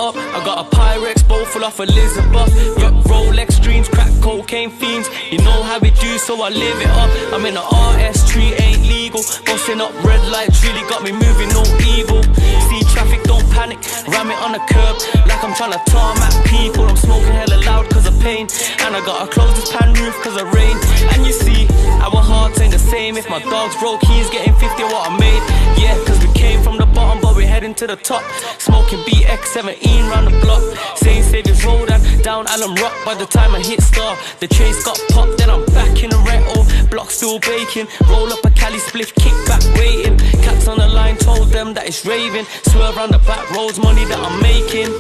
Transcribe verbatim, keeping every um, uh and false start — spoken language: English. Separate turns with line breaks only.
up. I got a Pyrex bowl full of Elizabeth. Got Rolex dreams, crack cocaine fiends. You know how we do, so I live it up. I'm in the R S three, ain't legal. Busting up red lights, really got me moving, no evil. See traffic, don't panic, ram it on the curb like I'm tryna tarmac people. I'm smoking hella loud cause of pain, and I gotta close this pan roof cause of rain. And you see, our hearts ain't the same. If my dog's broke, he's getting fifty what I made. Yeah, cause we came from the bottom but we're heading to the top. Smoking B X seventeen round the block, Saint Saviour's Road and down Allen Rock. By the time I hit Star, the chase got popped, then I'm back in the rental. Block still baking, roll up a Cali spliff, kick back waiting. Cats on the line told them that it's raving. Swerve round the back roads, money that I'm making.